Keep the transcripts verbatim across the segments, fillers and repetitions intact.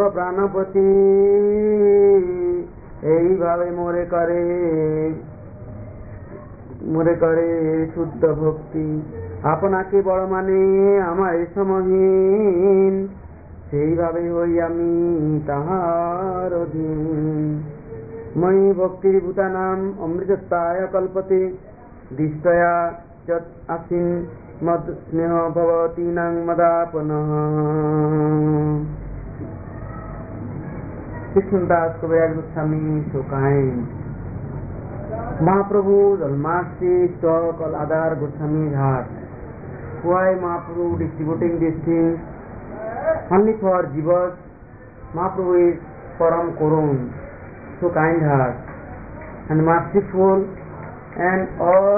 প্রাণপতি এইভাবে মোরে করে মোরে করে শুদ্ধ ভক্তি। আপনাকে বড় মানে আমার সমহীন, সেইভাবে হই আমি তাহার অধীন। মই ভক্তির ভূতানাম অমৃতত্বায় কল্পতে দিষ্টয়া যৎ আসিন মদ স্নেহ ভবতীনাং মদাপনঃ। Krishnadas Kaviraj Goswami so kind. Mahaprabhu Almasti stock all other Goswami's heart. Why Mahaprabhu distributing these things only for jivas? Mahaprabhu is Param Karun, so kind heart and merciful, and all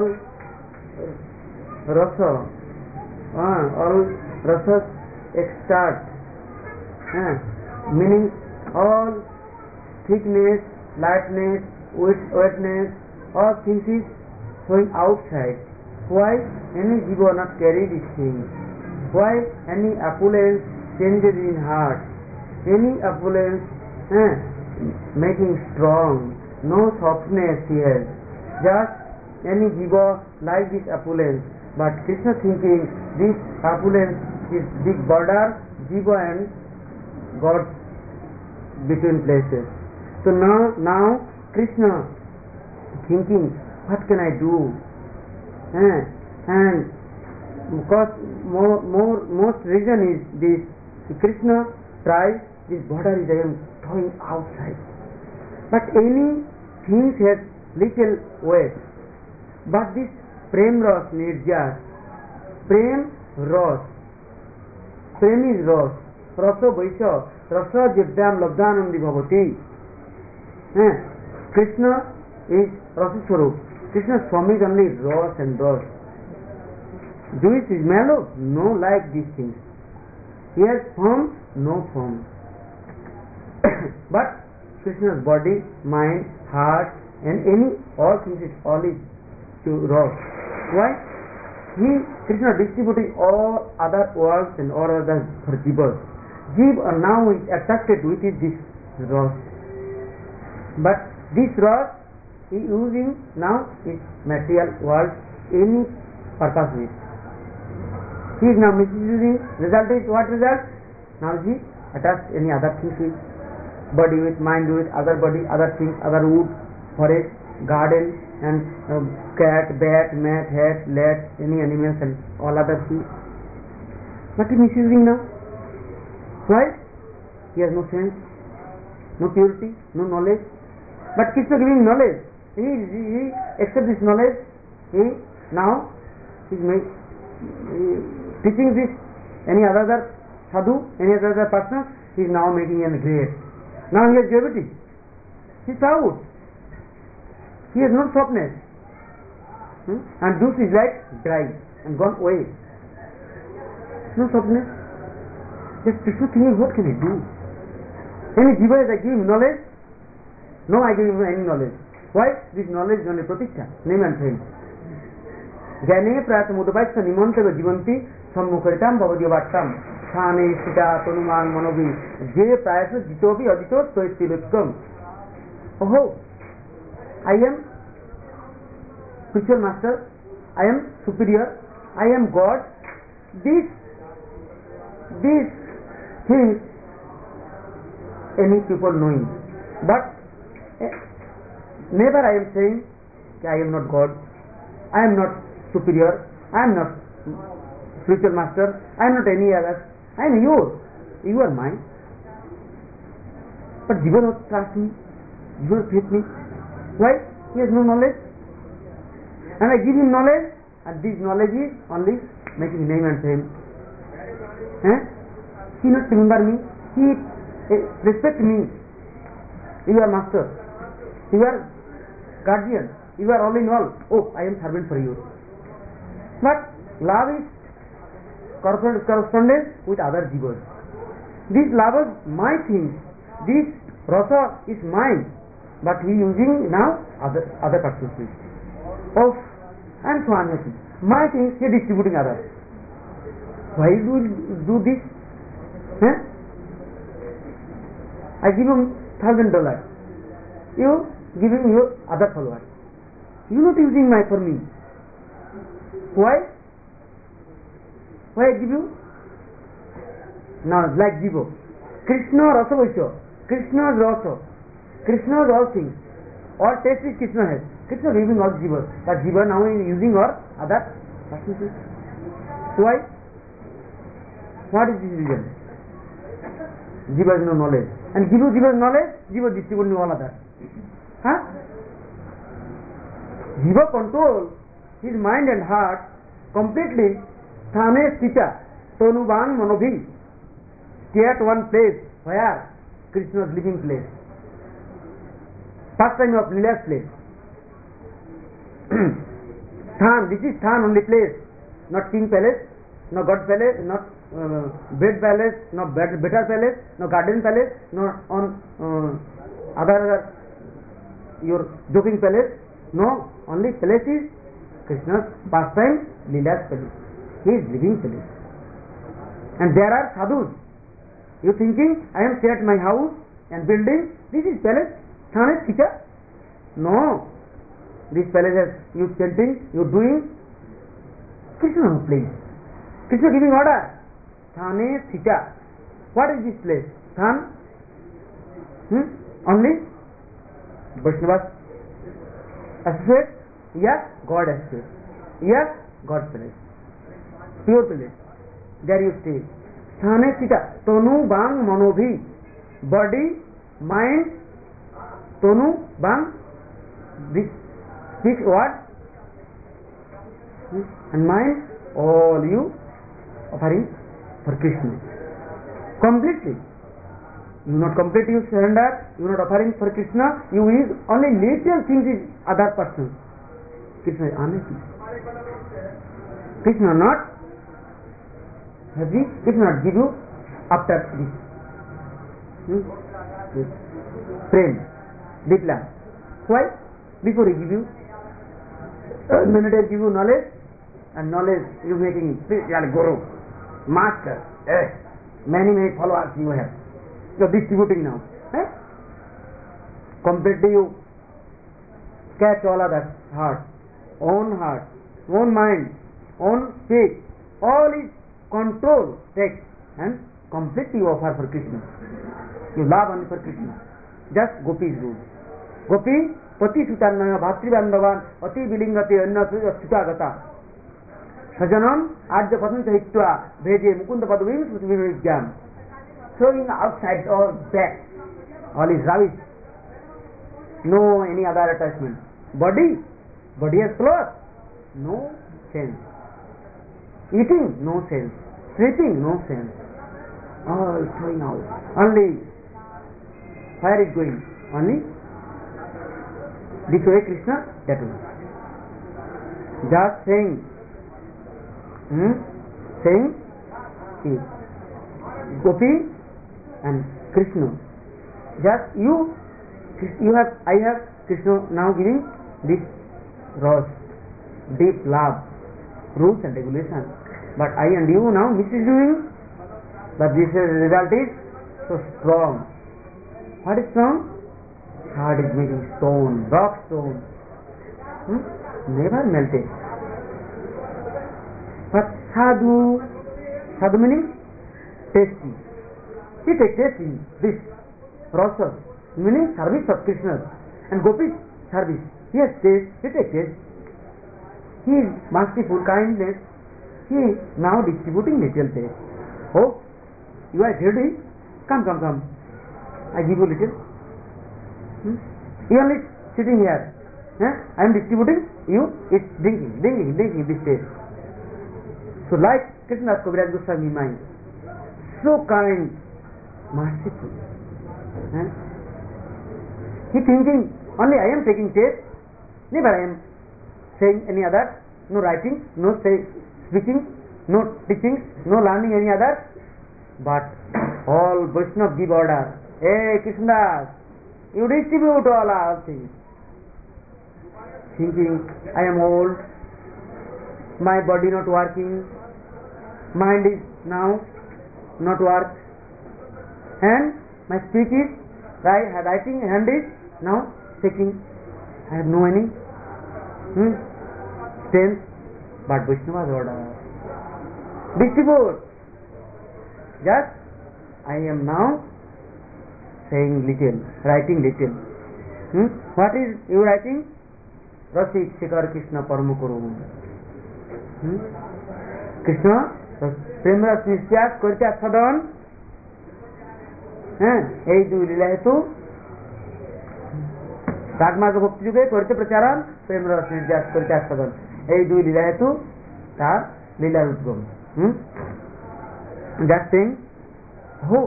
rasa, uh, all rasas extract, uh, meaning all thickness, lightness, weight, wetness, all things is showing outside. Why any jiva not carry these things? Why any opulence changes in heart? Any opulence eh, making strong, no softness here. Just any jiva like this opulence, but Krishna thinking this opulence is big border, jiva and God between places. So now, now Krishna thinking, what can I do? Eh, and because more, more, most reason is this: Krishna tries this border is I am throwing outside, but any things has little weight. But this prem ras nirjas, prem ras, prem is ras, raso vaisha, rasa jidyam labdhanandi bhavati. Eh, Krishna is rasa swarup. Krishna's form is only ras and ras. Juice is mellow, no like these things. He has form, no form. But Krishna's body, mind, heart, and any all things is all is to ras. Why? He Krishna distributing all other worlds and all other for jivas. Jiva are now is attracted with it, this ras. But this ras he using now is material world any purpose with. He is now misusing. Result is what result? Now he attached any other things with body, with mind, with other body, other things, other wood, forest, garden, and uh, cat, bat, mat, hat, lad, any animals and all other things. But he is misusing now. Why? He has no sense, no purity, no knowledge. But Krishna giving knowledge. He, he, he accepts this knowledge. He now he is make, he, teaching this any other sadhu, any other person. He is now making an great. Now he has gravity. He is proud. He has no softness. Hmm? And juice is like dry and gone away. No softness. Just Krishna thinking, what can I do? Any jiva is I give him knowledge? No, I give him any knowledge. Why? This knowledge is only pratishtha, name and fame. Jnane prayata mudavaisya nimanteva jivanti sammukaritam bhavadiya vattam thane sita tanuman manobi je prayasa jitobi adito toistilutkam. Oh, I am spiritual master, I am superior, I am God. This, these things any people knowing, but eh, never I am saying I am not God, I am not superior, I am not spiritual master, I am not any other, I am yours, you are mine. But Jiva not trust me, Jiva not faith me. Why? He has no knowledge. And I give him knowledge, and this knowledge is only making name and fame. Eh? He not remember me, he eh, respect me. You are master, you are guardian, you are all in all. Oh, I am servant for you. But love is correspondence with other jivas. This love is my thing, this rasa is mine, but he using now other other person's things. Oh, and so on. My things he distributing others. Why do you do this? Eh? I give him thousand dollars. You give him your other followers. You not using my for me. Why? Why I give you? Now like Jivo. Krishna Rasa Vaisya. Krishna's Rasa. Krishna's all things. All taste is Krishna has. Krishna giving all Jiva. But Jiva now is using or other substances. Why? What is this reason? Jiva has no knowledge. And Jiva Jiva's knowledge, Jiva distributing all others. Huh? Jiva control his mind and heart completely. Thane Sita, Tonuban Manobhi. Stay at one place. Where? Krishna's living place. First time of Leela's place. Than, this is Than only place. Not king palace, no god palace, not uh, bed palace, no bed, better palace, no garden palace, no on uh, other, other your joking palace. No, only palace is Krishna's pastime, Leela's palace. He is living palace. And there are sadhus. You thinking, I am stay at my house and building, this is palace, Thane Sita? No. This palace has you chanting, you doing, Krishna no place. Krishna giving order. Thane Sita. What is this place? Than? Hmm? Only Vaishnavas associate? Yes, God associate. Yes, God place. Pure place. There you stay. Thane Sita. Tonu Bang Manobhi. Body, mind, Tonu Bang. This, this what? And mind, all you offering for Krishna. Completely. You not completely you surrender, you not offering for Krishna, you use only little things is other person. Krishna is honestly. Krishna not have we, Krishna not give you after this. Hmm? Yes. Prem, deep love. Why? Before he give you, uh, minute I give you knowledge, and knowledge you making, you are guru, master, eh, many many followers you have. You are distributing now. Eh? Completely you catch all others' heart, own heart, own mind, own speech, all is control take and completely you offer for Krishna. You love only for Krishna. Just Gopi's rule. Gopi, Pati Sutanaya, Bhatri Bandhavan, Ati Vilingati, Anna Sutagata. Sajanam, Adja Pasanta Hittua, Bheje, Mukunda Padavim, Sutvim, throwing outside or back. All is rubbish. No any other attachment. Body, body has clothes. No sense. Eating, no sense. Sleeping, no sense. All throwing out. Only where is going? Only this way Krishna, that way. Just saying, hmm? saying, see, Gopi and Krishna. Just you, you have, I have Krishna now giving this rose, deep love, rules and regulations. But I and you now misusing, but this result is so strong. What is strong? Heart is making stone, rock stone. Hmm? Never melted. But sadhu, sadhu meaning tasty. He takes taste in this rasa, meaning service of Krishna. And Gopi service. He has taste, he takes taste. He is merciful, kindness. He is now distributing little taste. Oh, you are ready? Come, come, come. I give you little. Hmm? You only sitting here. Eh? I am distributing, you is drinking, drinking, drinking this taste. So like Krishnadas Kaviraj Goswami mind, so kind, merciful. Eh? He thinking, only I am taking taste, never I am saying any other, no writing, no say, speaking, no teaching, no learning any other, but all Vaishnava give order. Hey Krishnadas, you distribute all our things. Thinking, I am old, my body not working, mind is now not work, and my speech is Right, writing hand is now shaking. I have no any hmm, strength, but Vaishnava's order. Distribute. Just I am now saying little, writing little. Hmm? What is you writing? Rasik Shikar Krishna Paramakuru. Hmm? Krishna Premras Nisyas Korcha Sadhan. এই দুই লীলা হেতু রাগমার্গ ভক্তি যুগে করিতে প্রচারণ প্রেম রস নির্যাস করিতে আস্বাদন এই দুই লীলা হেতু তার লীলার উদ্গম hmm just sing who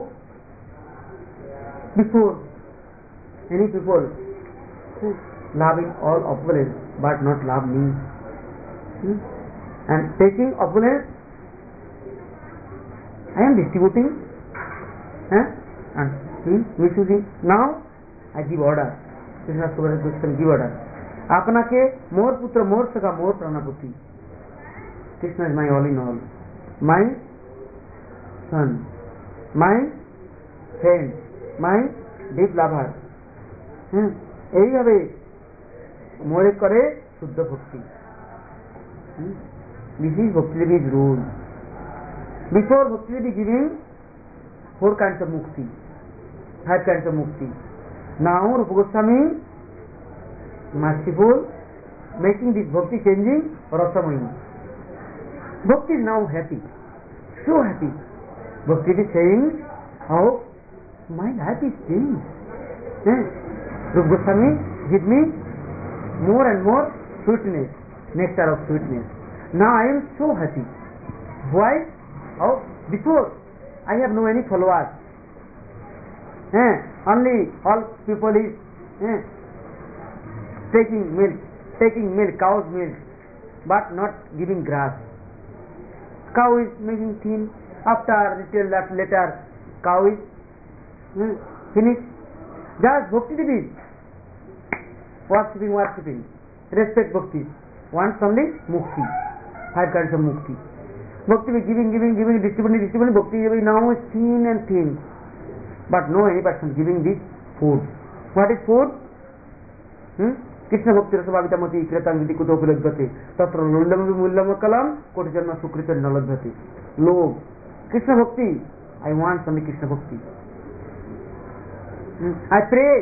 before any people loving all opulence but not love me hmm? and taking opulence I am distributing huh? and hmm? misusing now I give order Krishna Subhara Krishna give order apnake more putra more saka more pranaputi Krishna is my all in all my son my friend my deep lover hmm? এইভাবে মোরে করে শুদ্ধ ভক্তি this is ভক্তি দেবীজ rule before Bhakti Devi giving four kinds of mukti, five kinds of mukti. Now Rupa Goswami merciful making this bhakti changing rasamani. Bhakti is now happy, so happy. Bhakti is saying how my life is changed. Eh? Rupa Goswami give me more and more sweetness, nectar of sweetness. Now I am so happy. Why? How? Before I have no any followers. Eh, only all people is eh, taking milk, taking milk, cow's milk, but not giving grass. Cow is making thin. After little that later, cow is eh, finished. Just bhakti devi, worshipping, worshipping, respect bhakti. Wants only mukti, five kinds of mukti. Bhakti is giving, giving, giving, distributing, distributing. Bhakti is now is thin and thin. But no any person giving this food. What is food? Hmm? Krishna Bhakti Rasavavita Mati Kritam Viti Kuto Pilagvati Tatra Lullam Mullam Kalam Koti Janma Sukrita Nalabhati. Love. Krishna Bhakti. I want only Krishna Bhakti. Hmm? I pray.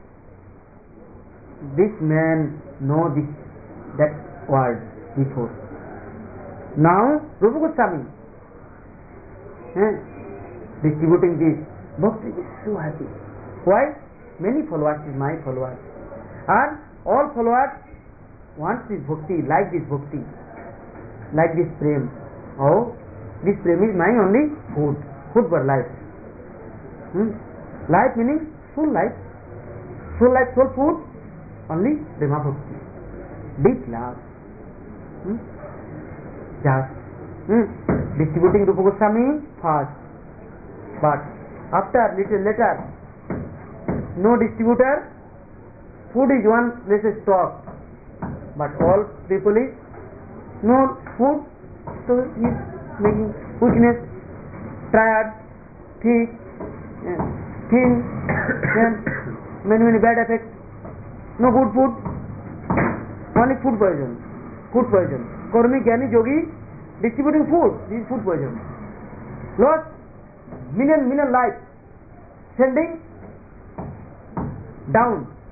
This man know this, that word before. Now, Rupa Goswami eh, distributing this, Bhakti is so happy. Why? Many followers is my followers. And all followers want this Bhakti, like this Bhakti, like this Prem. Oh, this Prem is my only food, food for life. Hmm? Life meaning full life. Full life, full food, only Prema Bhakti. Deep love. Hmm? Just hmm, distributing Rupa Goswami first, but after little later, no distributor, food is one less stock, but all people is no food, so he is making weakness, tired, thick, uh, thin, then many many bad effects. No good food, only food poison, food poison. Karmi Gyani Yogi distributing food, this is food poison. Lost million million lives, sending down,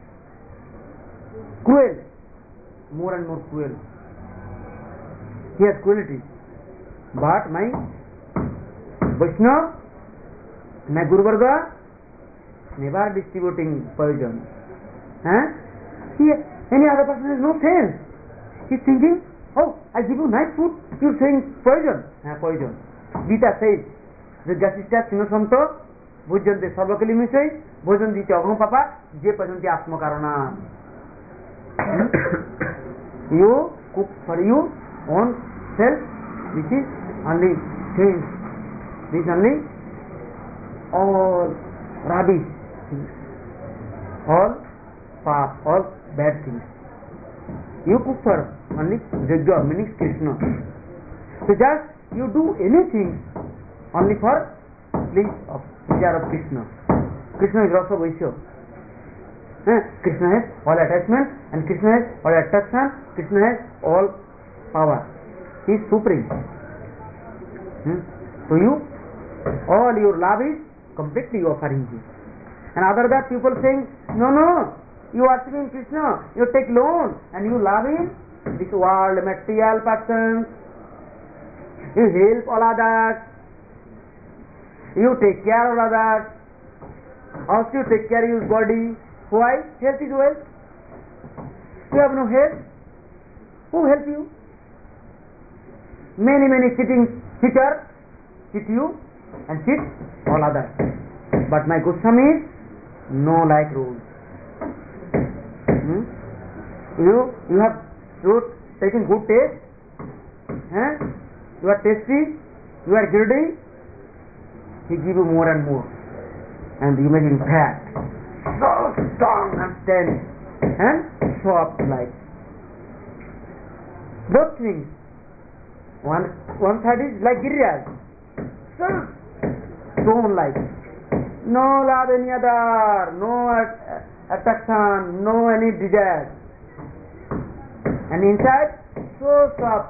cruel, more and more cruel. He has cruelty. But my Vaishnava, my Guru Varga, never distributing poison. Huh? He, any other person has no sense. He is thinking, oh, I give you nice food, you are saying poison. Ah, poison. Gita says, Jigyasishya Sinosanto, Bhujante Sarvakali Misai, Bhojan Dite Agam Papa, Je Pajanti Asma Karana. You cook for you own self, this is only things. This is only all rubbish things. All pap, all bad things. You cook for only Jagya, meaning Krishna. So just you do anything only for please of desire of Krishna. Krishna is Rasa Vaishya. Eh? Krishna has all attachment and Krishna has all attraction, Krishna has all power. He is supreme. Hmm? So you, all your love is completely offering Him. And other that people saying, no, no, you are worshiping Krishna, you take loan and you love Him, this world, material persons, you help all others, you take care of others, also you take care of your body. Why? Health is wealth. You have no health. Who help you? Many, many cheating cheaters cheat you and cheat all others. But my Goswami is no like rules. Hmm? You you have fruit taking good taste. Eh? You are tasty. You are greedy. He give you more and more, and you make him fat, so strong and tense, and soft like. Both things. One one side is like Giriraj, so stone like. No love any other, no attraction, no any desire. And inside, so soft.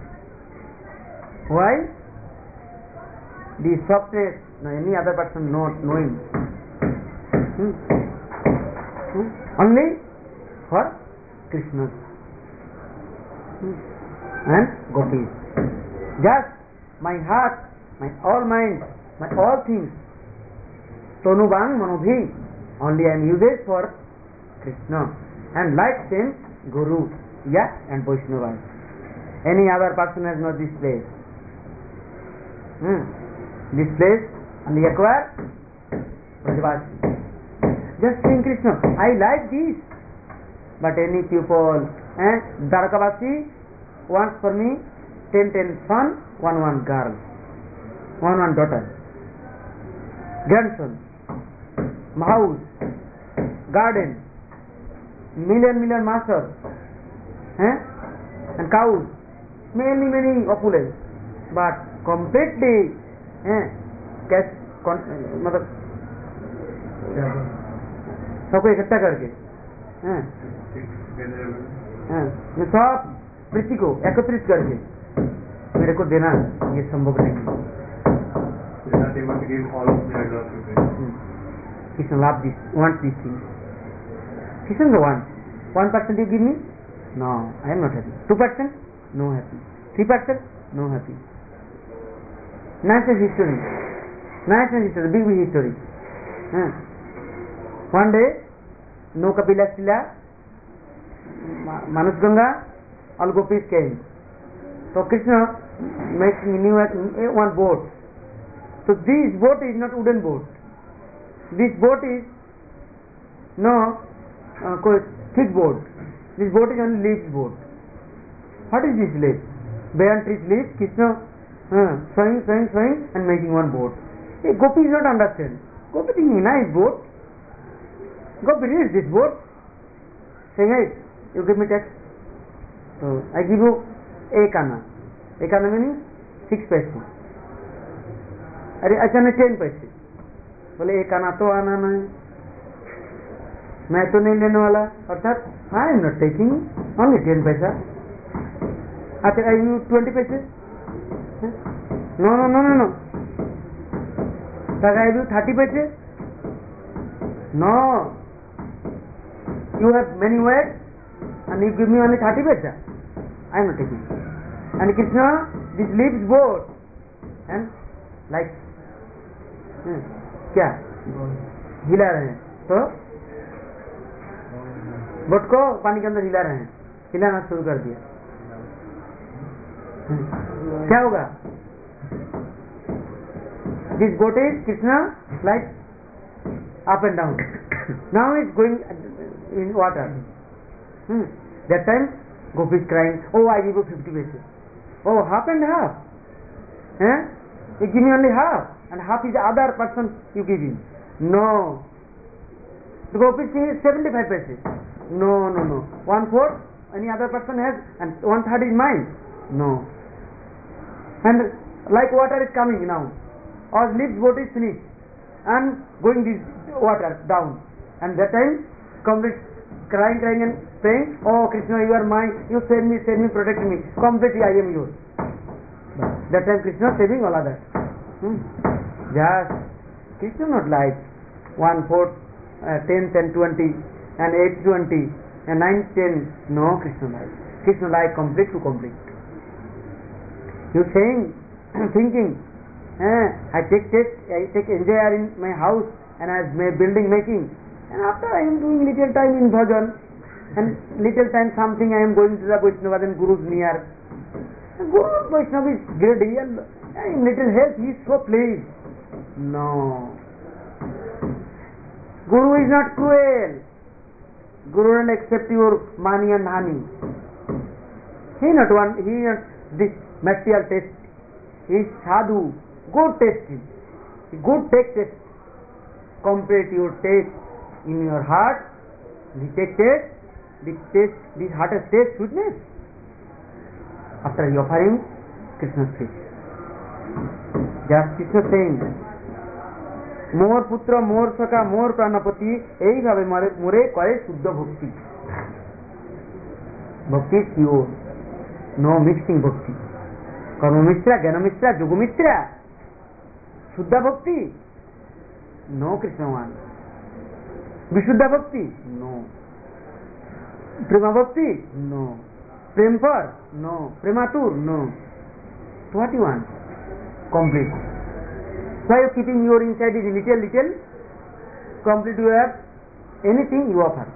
Why? The softness, no, any other person not knowing. Hmm. Hmm. Only for Krishna. Hmm. And gopis. Just my heart, my all mind, my all things. Tonu bang manobhi. Only I am used for Krishna. And like same Guru, yeah, and Vaishnava. Any other person has not this place. Hmm. This place and the acquire Brajavasi. Just saying Krishna, I like this. But any people, eh, Dwarakavasi wants for me ten ten son, one one girl, one one daughter, grandson, house, garden, million million masters, eh, and cows, many many opulence, but completely cash मतलब सबको इकट्ठा करके सब वृत्ति को एकत्रित करके मेरे को देना ये संभव नहीं। Krishna love this, wants this thing. Krishna is the one. One percent you give me? No, I am not happy. Two percent? No happy. Three percent? No happy. Nice history. Nice history, big big history. Hmm. One day, no Kapila Sila, Manus Ganga, all gopis came. So Krishna makes new one boat. So this boat is not wooden boat. This boat is no uh, thick boat. This boat is only leaves boat. What is this leaf? Bayan trees leaves. Krishna Uh, swing, swing, swing and making one boat. Hey, Gopi is not understand. Gopi thinking, nice boat. Gopi reads this boat. Saying, hey, you give me tax. So, I give you एक आना. एक आना meaning six पैसे. अरे अच्छा नहीं ten पैसे. बोले एक आना तो आना नहीं. मैं तो नहीं लेने वाला. अर्थात I am not taking only ten पैसा. अच्छा I give you twenty पैसे. No, no, no, no, no. Shall I give you thirty paise? No. You have many words and you give me only thirty paise. I am not taking. And Krishna, this leaves boat and like hmm, क्या हिला रहे हैं तो boat को पानी के अंदर हिला रहे हैं, हिलाना शुरू कर दिया. क्या होगा? This boat is Krishna like up and down. Now it's going in water. Hmm. That time Gopi is crying, oh I give you fifty paise. Oh half and half. Eh? You give me only half and half is the other person you give him. No. The Gopi is seventy-five paise. No, no, no. One fourth any other person has and one third is mine. No. And like water is coming now. Or leaves boat is finished. and going this water down, and that time complete crying, crying and praying, oh Krishna, you are mine, you save me, save me, protect me, completely I am yours. That time Krishna saving all others. Hmm. Just Krishna not like one fourth, uh, tenth and twenty, and eight twenty, and nine ten. No, Krishna like. Krishna like complete to complete. You saying, thinking, eh, I take test, I take enjoy in my house, and I my building making, and after I am doing little time in bhajan, and little time something I am going to the Vaishnava and Guru's near. Guru Vaishnava is greedy and in little health he is so pleased. No. Guru is not cruel. Guru will accept your money and honey. He not want, he not this material test. He is sadhu. Good testing. Good take test. Complete your taste in your heart. The take test. The taste, this heart has taste sweetness. After you offering Krishna's feet. Just Krishna saying, मोर पुत्र मोर सखा मोर प्राणपति यही भावे मोरे करे शुद्ध भक्ति. Bhakti is pure, no mixing bhakti. Karma mitra, Jnana mitra, Yoga mitra. Shuddha bhakti, no Krishna one. Vishuddha bhakti, no. Prema bhakti, no. Prempar, no. Prematur, no. So what you want? Complete. So you are keeping your inside is little, little. Complete you have anything you offer.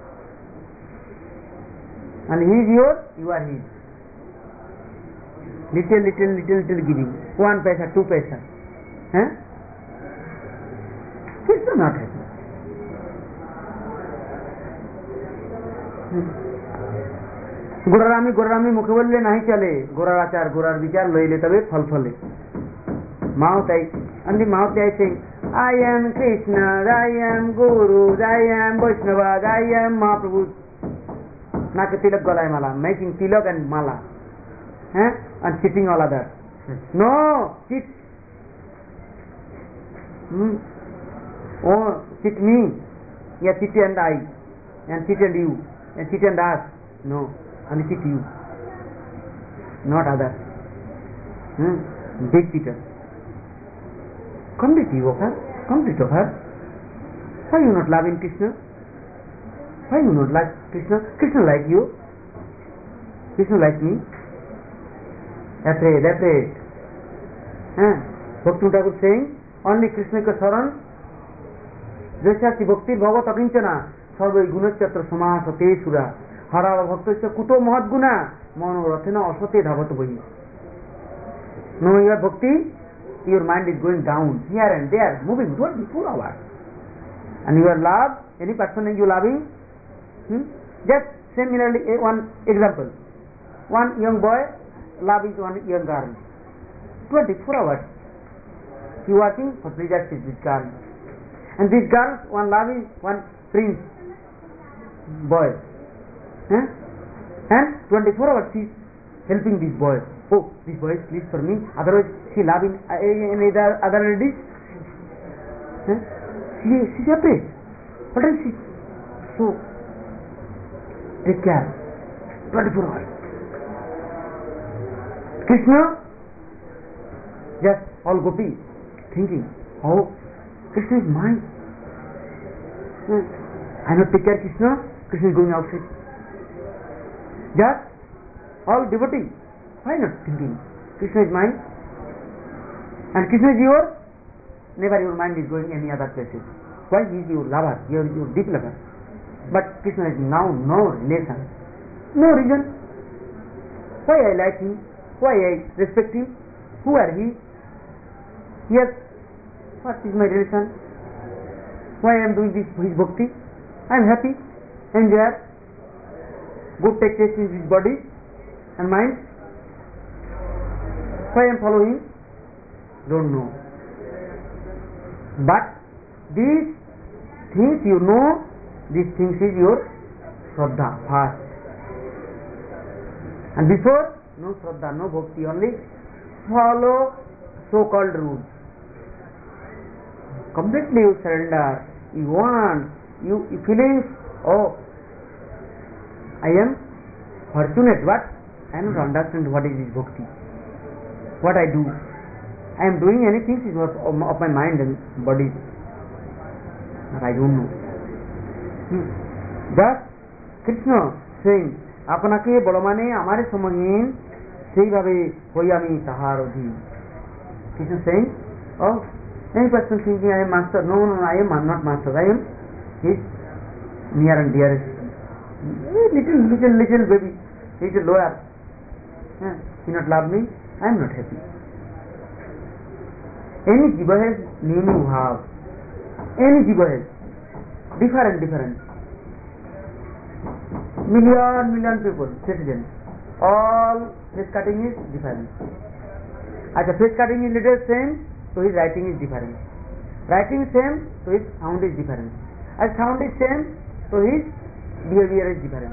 And he is yours, you are his. Little, little, little, little giving. One paisa, two paisa. Huh? This is not happy. गोरारामी गोरारामी मुखे बोलले नहीं चले. गोरार आचार गोरार विचार लइले तबे फल फले. Mahatai, and the Mahatai saying, I am Krishna, I am Guru, I am Vaishnava, I am Mahaprabhu. Naka tilak galai mala, making tilak and mala, eh? And sitting all others. No, sit. Hmm. Oh, sit me. Yeah, sit and I, and sit and you, and sit and us. No, and sit you, not others. Hmm. Big sitter. Complete you of her, complete of her. Why you not loving Krishna? Why you not like Krishna? Krishna like you. Krishna like me. Afraid, afraid. Huh? Bhakti Thakur saying, only Krishna ka saran. Jaisya si bhakti bhavat akinchana. Sarvai gunachatra samasate sura. Harava bhaktasya kuto mahat guna. Mano rathena asate dhavat bhayi. No, your bhakti, your mind is going down here and there, moving twenty-four hours. And your love, any person you loving, hmm? Just similarly, one example. One young boy loving one young girl. twenty-four hours. He watching for pleasure with this girl. And this girl, one loving one prince boy. Huh? And twenty-four hours she is helping this boy. Oh, this boy is pleased for me. Otherwise, she loving uh, any other, other ladies. Huh? She, she's afraid. What is she? So, take care. twenty-four hours. Krishna, just all gopi, thinking, oh, Krishna is mine. Huh? I not take care Krishna. Krishna is going outside. Just all devotee. Why not thinking? Krishna is mine and Krishna is yours. Never your mind is going any other places. Why? He is your lover, he is your deep lover. But Krishna is now no relation, no reason. Why I like him? Why I respect him? Who are he? Yes, what is my relation? Why I am doing this his bhakti? I am happy, enjoy, good take taste in his body and mind. Why I am following? Don't know. But these things you know, these things is your Shraddha first. And before, no Shraddha, no Bhakti, only follow so-called rules. completely you surrender, you want, you, you feeling, oh, I am fortunate, what? I am not understand what is this bhakti, what I do. I am doing anything is of, of my mind and body, but I don't know. Hmm. Thus, Krishna saying, আপনাকে বড় মানে আমার সমহীন সেইভাবে হই আমি তাহার অধীন. Krishna saying, oh, any person thinking I am master, no, no, I am not master, I am his near and dearest. Little, little, little baby, he is a lower. Yeah. He not love me, I am not happy. Any jiva has new new bhav. Any jiva has different, different. Million, million people, citizens. All face cutting is different. As the face cutting is little same, so his writing is different. Writing same, so his sound is different. As sound is same, so his behavior is different.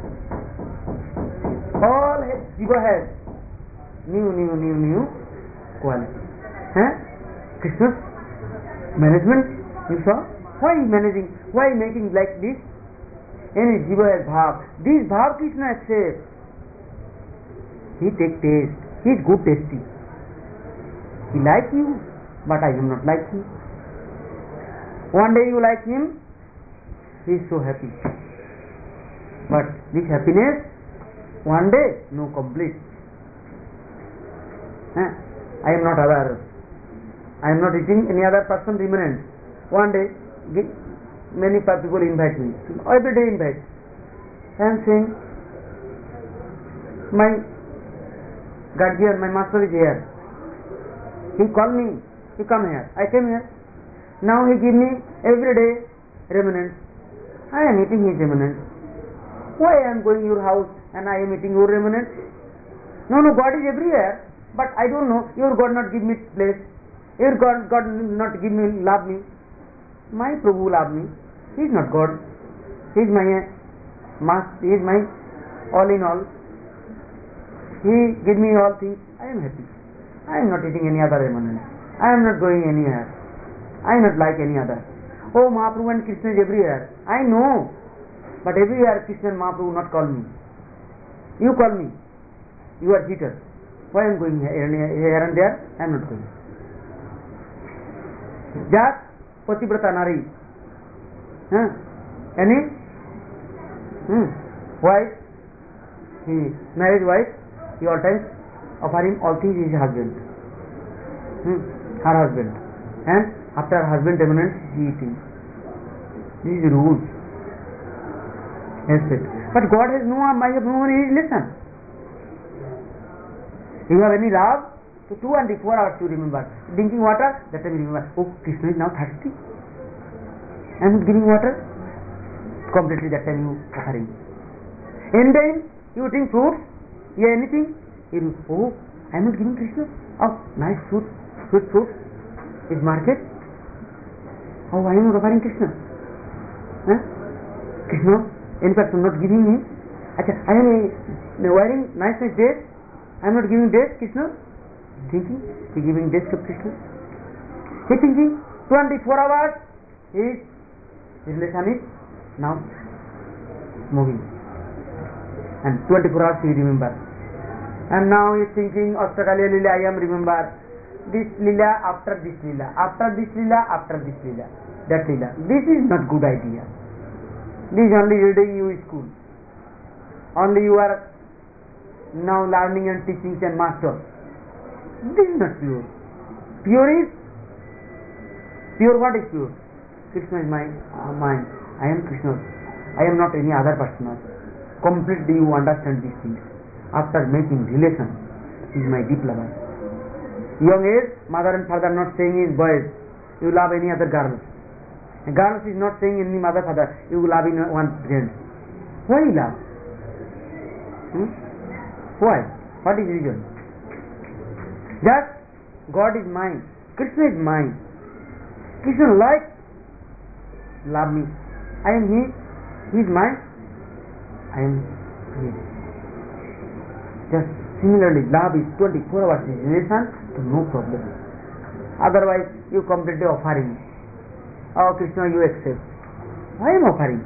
All jiva has new, new, new, new quality. Huh? Krishna's management, you saw? Why managing? Why making like this? Any jiva has bhav. This bhav Krishna accepts. He take taste. He is good tasty. He like you, but I am not like him. One day you like him, he is so happy. But this happiness, one day, no complete. Huh? I am not other. I am not eating any other person remnant. One day, many people invite me. Every day invite. I am saying, my guardian, my master is here. He called me, you come here. I came here. Now he give me every day remnants. I am eating his remnants. Why I am going your house and I am eating your remnants? No, no, God is everywhere. But I don't know, your God not give me place. Your God, God not give me, love me. My Prabhu love me. He is not God. He is my master. He is my all in all. He give me all things. I am happy. I am not eating any other remnants. I am not going anywhere. I am not like any other. Oh, Mahaprabhu and Krishna is everywhere. I know. But everywhere Krishna and Mahaprabhu not call me. You call me. You are cheater. Why I am going here and there? I am not going. Just pativrata nari. Huh? Any? Hmm. Wife, he married wife, he all times offer him all things his husband. Hmm. Her husband. And after her husband terminates, he eating. This is the rules. Yes, but God has no, I have no any relation. You have any love? So two and four hours you remember. Drinking water, that time you remember. Oh, Krishna is now thirsty. I am giving water. Completely that time you offering. And then you eating fruits, yeah, anything. You oh, I am not giving Krishna. Oh, nice fruit, sweet fruit is market. Oh, I am not offering Krishna. Huh? Krishna, in fact, I am not giving him. Achha, I am uh, wearing nice nice dress. I am not giving dates, Krishna. Thinking, he giving dates to Krishna. He thinking, twenty-four hours, his relation is now moving. And twenty-four hours he remember. And now he is thinking, Ashtakalya Lila, I am remember. This Lila, after this Lila, after this Lila, after this Lila. That Lila. This is not good idea. This is only reading you school. Only you are now learning and teaching and master. This is not pure. Pure is pure. What is pure? Krishna is my uh, mind. I am Krishna. I am not any other person. Completely you understand these things. After making relation, he is my deep lover. Young age, mother and father not saying is boys, you love any other girl. A girl is not saying any mother father, you love in one friend. Why love? Hmm? Why? What is reason? Just God is mine. Krishna is mine. Krishna like love me. I am his. He is mine. I am his. Just similarly, love is twenty-four hours relation, so no problem. Otherwise, you completely offering. Oh Krishna, you accept. Why am I offering?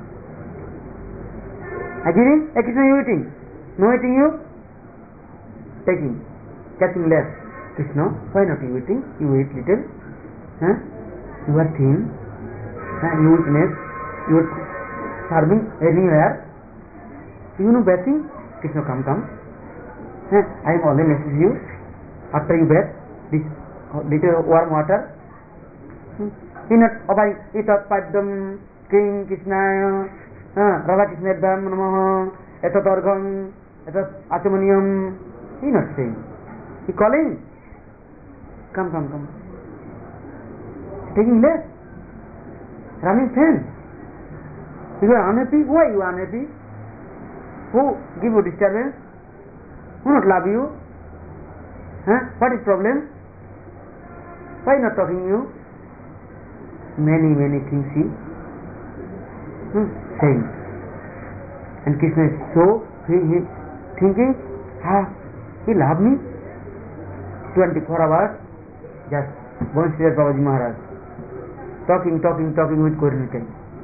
I giving, hey Krishna, you eating. No eating, you taking, catching less. Krishna, why not you eating? You eat little. Huh? You are thin. Huh? You weakness. You are serving anywhere. You know bathing. Krishna, come, come. Huh? I am only message you. After you bath, this little warm water. Hmm? You not offering it up Padam, King Krishna, uh, Radha Krishna Dam Namaha, Etat Orgam, Etat Achamaniam. He not saying. He calling. Come, come, come. Taking less. Running fan. You are unhappy. Why you are unhappy? Who give you disturbance? Who not love you? Huh? What is problem? Why not talking you? Many, many things he hmm, saying. And Krishna is so he, he thinking, ah, he love me. twenty-four hours, just Banshidhar Babaji Maharaj. Talking, talking, talking with Korinita.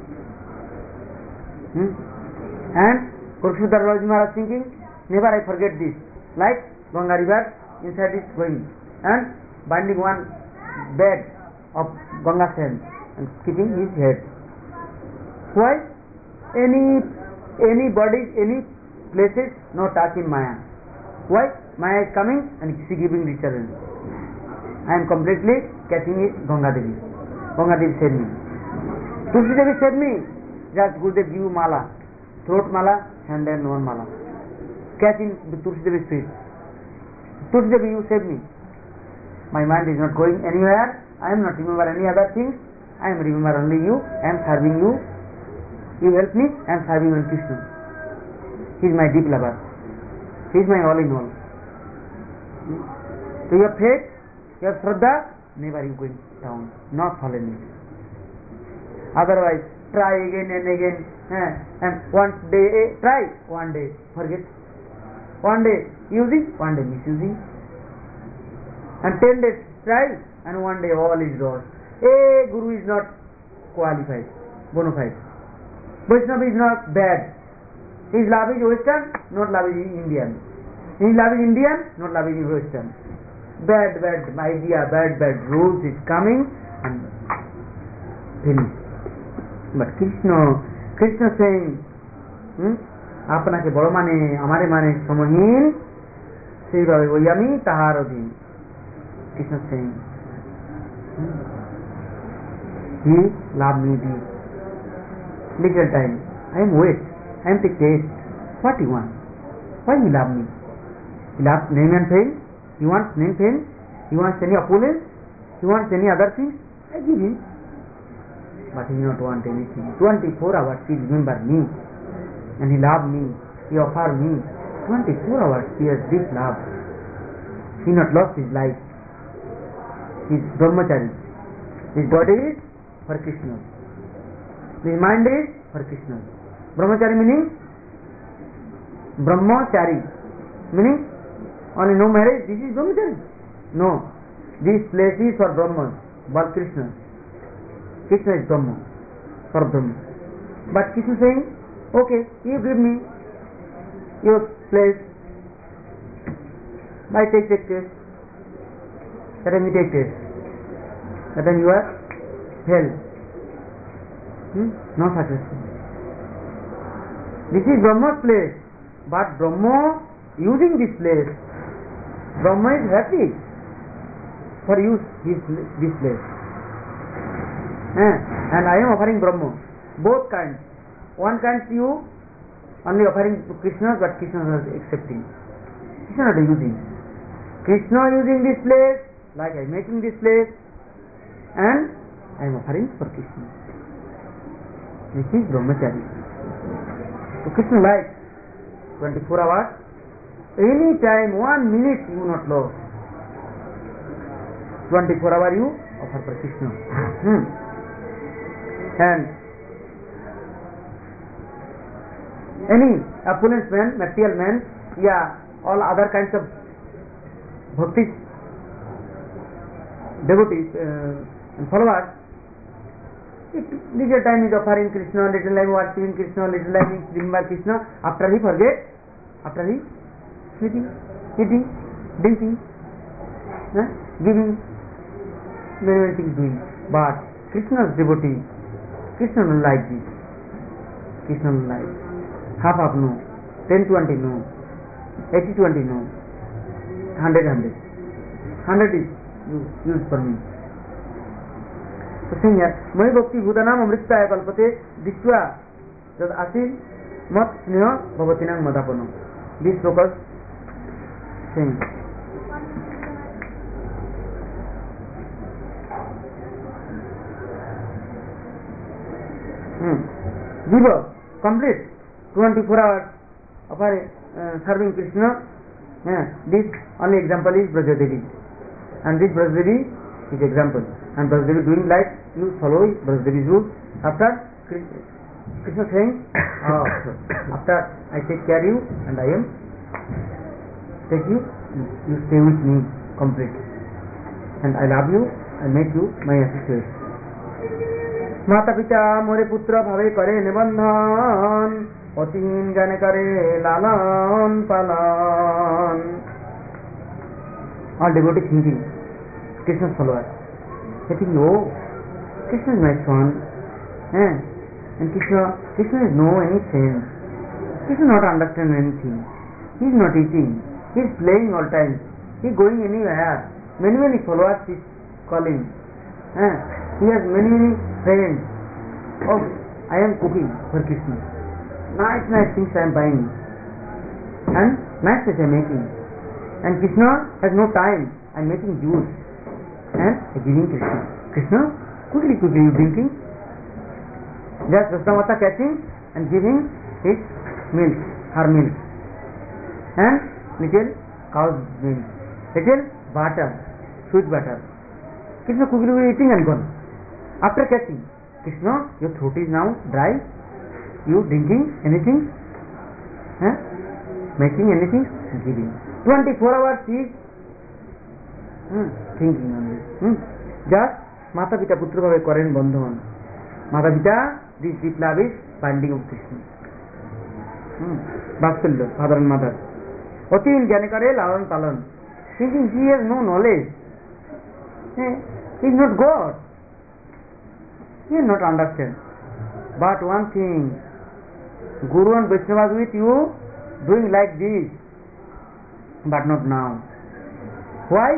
Hmm? And Banshidhar Babaji Maharaj thinking, never I forget this. Like Ganga river, inside is going. And binding one bed of Ganga sand and keeping his head. Why? Any any body, any places, no touch in Maya. Why? Maya is coming and she giving disturbance. I am completely catching it, Ganga Devi. Ganga Devi said me. Tulsi Devi said me, just Gurudev give you mala, throat mala, and then one mala. Catching the Tulsi Devi's feet. Tulsi Devi, you said me. My mind is not going anywhere. I am not remember any other things. I am remember only you. I am serving you. You help me. I am serving only Krishna. He is my deep lover. He is my all in all. So your faith, your shraddha, never you going down, not falling. Otherwise, try again and again. Eh, and one day, eh, try, one day, forget. One day using, one day misusing. And ten days try, and one day all is lost. A Guru is not qualified, bona fide. Vaishnava is not bad. His love is Western, not love is Indian. His love is Indian, not love is Western. Bad, bad idea, bad, bad rules is coming and finished. But Krishna, Krishna saying, hmm? আপনাকে বড় মানে আমারে মানে সমহীন সেইভাবে ওই আমি তাহার অধীন. Krishna saying, hmm? He love me deep. Little time, I am wait, I am the taste. What you want? Why you love me? You love name and fame? You want name fame? You want any opulence? You want any other things? I give him. But he not want anything. twenty-four hours he remember me. And he love me. He offer me. twenty-four hours he has deep love. He not lost his life. He is brahmachari. His body is for Krishna. His mind is for Krishna. Brahmachari meaning brahmachari meaning only no marriage. This is brahmachari. No, this place is for Brahman, but Krishna. Krishna is Brahma, for Brahma. But Krishna saying, okay, you give me your place. By take take test. That time you take test. That time you are hell. Hmm? No successful. This is Brahma's place, but Brahma using this place, Brahma is happy for use this, this place. Eh? And I am offering Brahma, both kinds. One kind you only offering to Krishna, but Krishna is accepting. Krishna not using. Krishna using this place, like I am making this place, and I am offering for Krishna. This is brahmachari. So Krishna likes twenty-four hours. Any time, one minute you not lose. twenty-four hours you offer for Krishna. Hmm. And any opulence man, material man, yeah, all other kinds of bhaktis, devotees uh, and followers, It, little time is offering Krishna, little time worshipping Krishna, little time is remember Krishna. After he forget, after he sleeping, eating, drinking, eh, giving, many many things doing. But Krishna's devotee, Krishna don't like this. Krishna don't like. Half half no, ten twenty no, eighty twenty no, hundred hundred. Hundred is used for me. So saying here, Mai Bhakti Bhutanam Amritaya Kalpate Dishwa Jad Asil Mat Sneha Bhavatinam Madapano. This focus saying. Hmm. Jiva complete twenty-four hours of our uh, serving Krishna. Yeah. This only example is Brajadevi, and this Brajadevi is example. And Brajadevi doing like you follow Brajadevi's rules. After Krishna saying, oh, after I take care of you and I am take you, you stay with me complete, and I love you, I make you my associate. माता पिता मोरे पुत्र भावे करे निबंधन अतीन ज्ञान करे लालन पालन. All devotees thinking Krishna's followers. They think, no, Krishna is my son, eh? And Krishna, Krishna is no any sense. Krishna not understand anything. He is not eating. He is playing all time. He is going anywhere. Many many followers is calling. Eh? He has many many friends. Oh, I am cooking for Krishna. Nice nice things I am buying, and nice things I am making. And Krishna has no time. I am making juice and giving Krishna. Krishna, quickly quickly you drinking. Just Rastamata catching and giving his milk, her milk, and little cow's milk, little butter, sweet butter. Krishna quickly eating and gone. After catching, Krishna, your throat is now dry. You drinking anything? Huh? Making anything? Giving. twenty-four hours he is hmm, thinking on this. Hmm. Just Mata Pita Putra Bhave Karen Bandhavan. Mata Pita, this deep love is binding of Krishna. Hmm. Vatsalya, father and mother. Oti in Jnanakare Lalan Palan. Thinking he has no knowledge. Eh? He is not God. He will not understand. But one thing, Guru and Vaishnava with you doing like this, but not now. Why?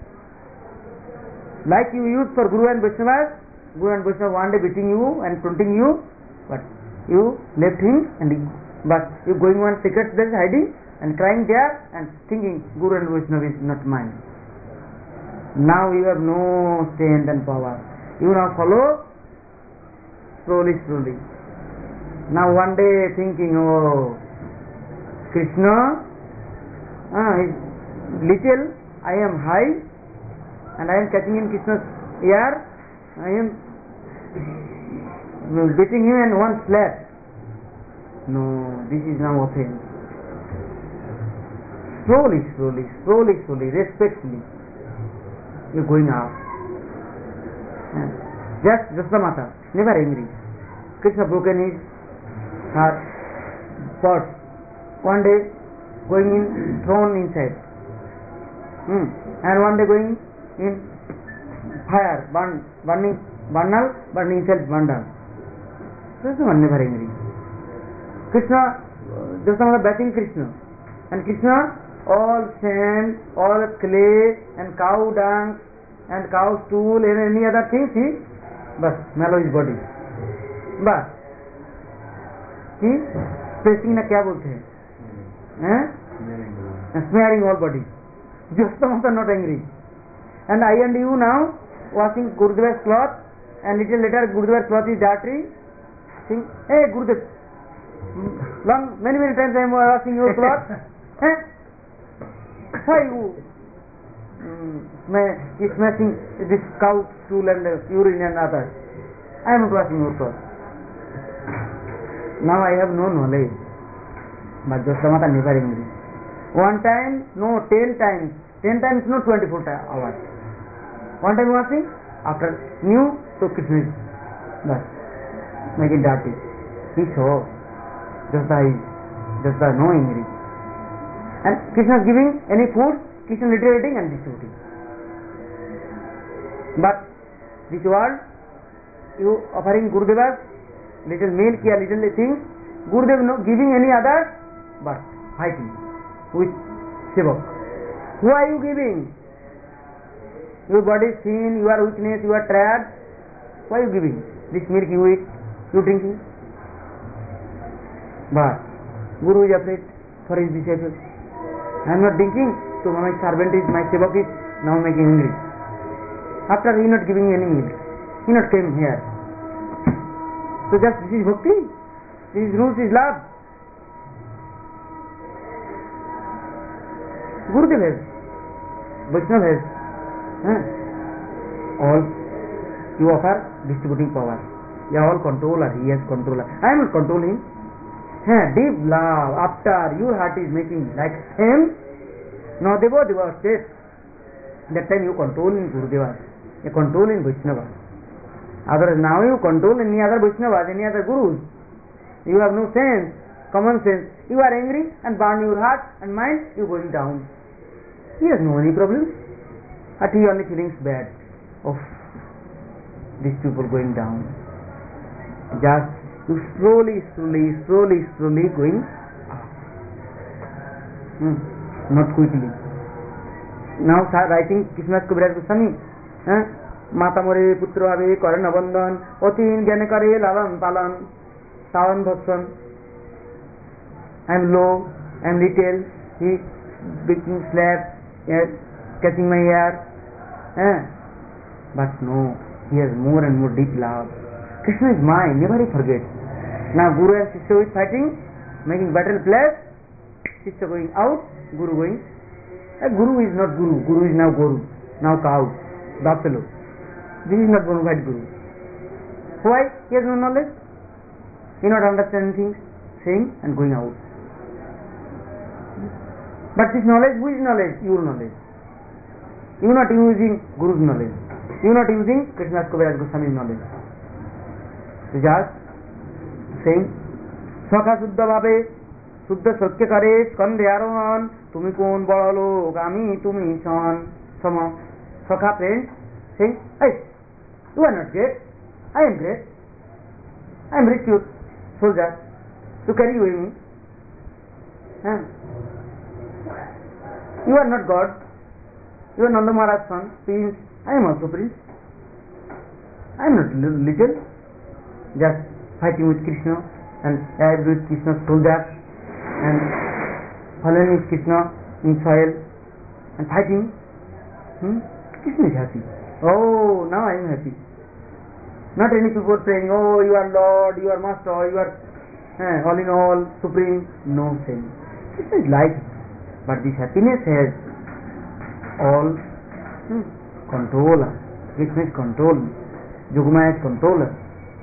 Like you use for Guru and Vaishnava, Guru and Vaishnava one day beating you and taunting you, but you left him and he, but you going one secret there hiding and crying there and thinking Guru and Vaishnava is not mine. Now you have no strength and power. You now follow slowly, slowly. Now one day thinking, oh, Krishna, ah, is little, I am high, and I am catching in Krishna's ear, I am beating him and one slap. No, this is now offense. Slowly, slowly, slowly, slowly, respectfully, you are going up. Just Jastamata, never angry. Krishna broken his her pot. One day going in, thrown inside. Hmm. And one day going in fire, burn, burning, burnal, burning himself, burnal. Krishna was never angry. Krishna, Jastamata batting Krishna. And Krishna, all sand, all clay, and cow dung, and cow stool, and any other things, he but mellow his body. बस कि spacing ना क्या बोलते हैं smearing all body just not angry and I and you now washing Gurudev's cloth and little later Gurudev's cloth is dirty think hey Gurudev long many many times I am washing your cloth eh? Why you um, smashing this cow stool and uh, urine and others I am not washing your cloth. Now I have no knowledge, but Jastamata never angry. One time, no, ten times. Ten times, no, twenty-four hours. One time washing, after new, so Krishna is but make it dirty. He saw just the eyes, just the no angry. And Krishna is giving any food, Krishna literating and distributing. But this world, you offering Gurudeva little milk or little things, Gurudev no giving any other, but fighting with Sevak. Who are you giving? Your body is thin, you are weakness, you are tired. Why are you giving? This milk you eat, you drinking. But Guru is afraid for his disciples. I am not drinking, so my servant is, my Sevak is now making hungry. After he not giving any milk, he not came here. So just this is bhakti, this is rules, is love. Gurudev has, Vaishnava has, huh? all you offer distributing power. You are all controller, he has controller. I am not controlling. Huh? Deep love, after your heart is making like him, now Deva Deva state. That time you control in Gurudeva, you control in Vaishnava. Otherwise now you control any other Vaishnavas, any other Gurus. You have no sense, common sense. You are angry and burn your heart and mind, you going down. He has no any problem. But he only feelings bad of these people going down. Just you slowly, slowly, slowly, slowly going up. Hmm. Not quickly. Now writing Krishnadas Kaviraj Goswami. Huh? Mata more putra ave kare nabandhan otin gyane kare lalan palan savan bhaksan. I am low, I am little, he beating slap, uh, catching my hair. Eh? But no, he has more and more deep love. Krishna is mine, never he forgets. Now Guru and Shishya is fighting, making battle place, Shishya going out, Guru going. Uh, Guru is not Guru, Guru is now Guru, now cow, buffalo. This is not bona fide Guru. Why? He has no knowledge. He not understand things, saying and going out. But this knowledge, who is knowledge? Your knowledge. You are not using Guru's knowledge. You are not using Krishnadas Kaviraj Goswami's knowledge. So just saying, Swakha Suddha Bhave, Suddha Satya Kare, Skandhe Arohan, Tumi Kon Balo, Gami Tumi Son, Sama. Swakha friend saying, hey, you are not great, I am great. I am rich soldier to carry you with me. Huh? You are not God. You are Nanda Maharaj's son, prince. I am also prince. I am not little. Just fighting with Krishna and I with Krishna's soldiers and following with Krishna in soil and fighting. Hmm? Krishna is happy. Oh, now I am happy. Not any people saying, oh, you are Lord, you are Master, you are eh, all in all, Supreme. No saying. Krishna is like, but this happiness has all hmm, controller. Krishna is control. Jugma is controller.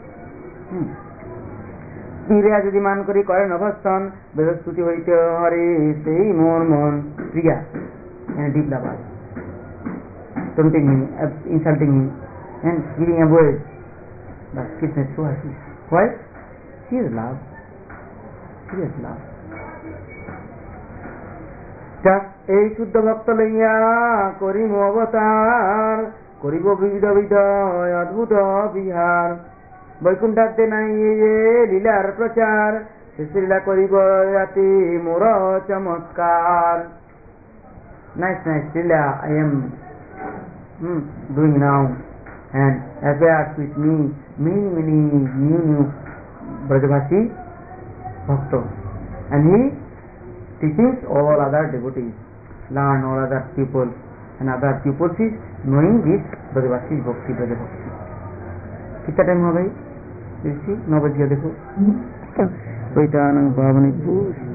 Priya যদি মান করি করে নভস্থান বেদস্তুতি হইতে হরে সেই মোর মন প্রিয়া and deep love. Taunting him, insulting him and giving a word. But Krishna is so happy. Why? He is love. He is love. এই শুদ্ধ ভক্ত লইয়া করিব অবতার করিব বিবিধ বিধয় অদ্ভুত বিহার বৈকুণ্ঠাতে নাই লীলার প্রচার শেষ লীলা করিব রাতি মোর চমৎকার. Nice, nice Leela I am hmm, doing now and appears with me many many new new Brajavasi Bhakta and he teaching all other devotees, learn all other people and other people is knowing this Brajavasi Bhakti Brajavasi. कितना time हो गई? नौ बज गया देखो.